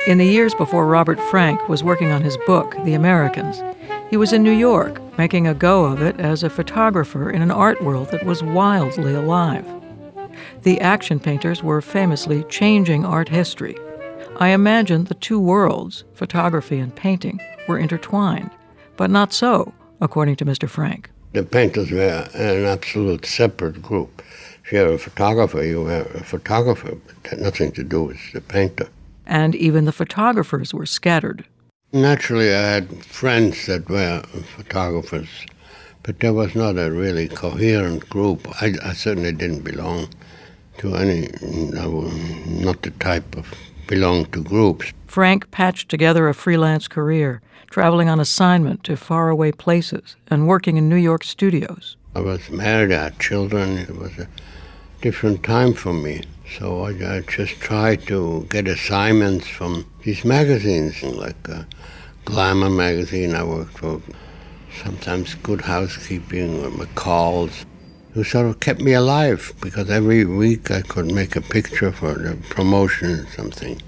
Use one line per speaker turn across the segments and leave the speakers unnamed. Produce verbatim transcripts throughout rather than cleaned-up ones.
In the years before Robert Frank was working on his book, The Americans, he was in New York, making a go of it as a photographer in an art world that was wildly alive. The action painters were famously changing art history. I imagine the two worlds, photography and painting, were intertwined, but not so, according to Mister Frank.
The painters were an absolute separate group. If you're a photographer, you were a photographer, but it had nothing to do with the painter.
And even the photographers were scattered.
Naturally, I had friends that were photographers, but there was not a really coherent group. I, I certainly didn't belong to any, I was not the type of belong to groups.
Frank patched together a freelance career, traveling on assignment to faraway places and working in New York studios.
I was married, I had children. It was a different time for me. So I, I just tried to get assignments from these magazines, like uh, Glamour magazine. I worked for sometimes Good Housekeeping or McCall's, who sort of kept me alive because every week I could make a picture for the promotion or something.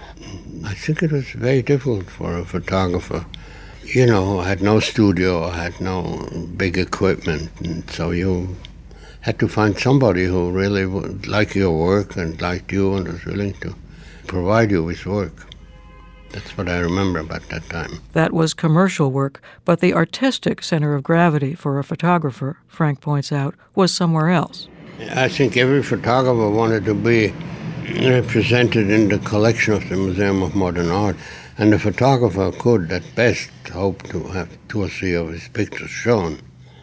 I think it was very difficult for a photographer. You know, I had no studio, I had no big equipment, and so you had to find somebody who really would like your work and liked you and was willing to provide you with work. That's what I remember about that time.
That was commercial work, but the artistic center of gravity for a photographer, Frank points out, was somewhere else.
I think every photographer wanted to be represented in the collection of the Museum of Modern Art, and the photographer could, at best, hope to have two or three of his pictures shown.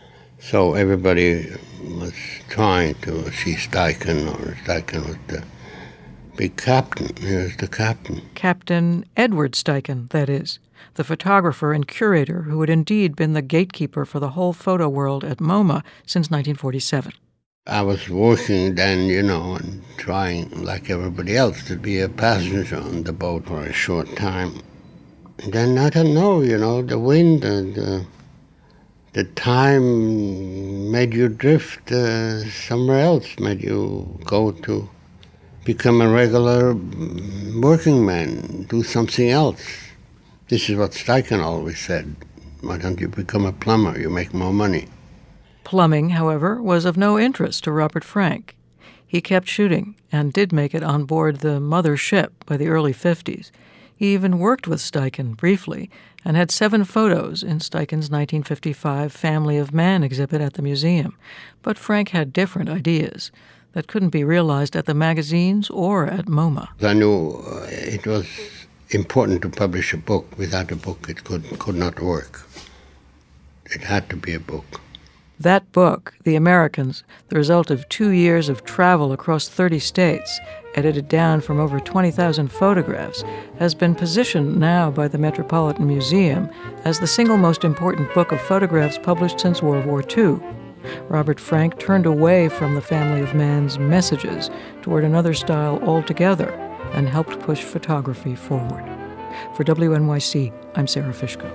So everybody was trying to see Steichen, or Steichen was the big captain. He was the captain.
Captain Edward Steichen, that is, the photographer and curator who had indeed been the gatekeeper for the whole photo world at MoMA since nineteen forty-seven.
I was working then, you know, and trying, like everybody else, to be a passenger on the boat for a short time. And then, I don't know, you know, the wind and uh, the time made you drift uh, somewhere else, made you go to become a regular working man, do something else. This is what Steichen always said. Why don't you become a plumber? You make more money.
Plumbing, however, was of no interest to Robert Frank. He kept shooting and did make it on board the mother ship by the early fifties. He even worked with Steichen briefly and had seven photos in Steichen's nineteen fifty-five Family of Man exhibit at the museum. But Frank had different ideas that couldn't be realized at the magazines or at MoMA.
I knew uh, it was important to publish a book. Without a book, it could, could not work. It had to be a book.
That book, The Americans, the result of two years of travel across thirty states, edited down from over twenty thousand photographs, has been positioned now by the Metropolitan Museum as the single most important book of photographs published since World War Two. Robert Frank turned away from the Family of Man's messages toward another style altogether and helped push photography forward. For W N Y C, I'm Sarah Fishko.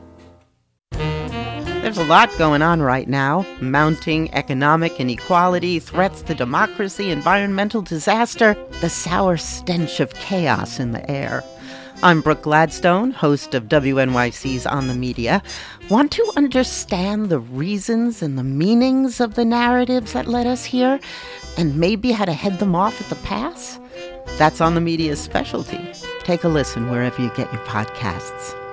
There's a lot going on right now. Mounting economic inequality, threats to democracy, environmental disaster, the sour stench of chaos in the air. I'm Brooke Gladstone, host of W N Y C's On the Media. Want to understand the reasons and the meanings of the narratives that led us here, and maybe how to head them off at the pass? That's On the Media's specialty. Take a listen wherever you get your podcasts.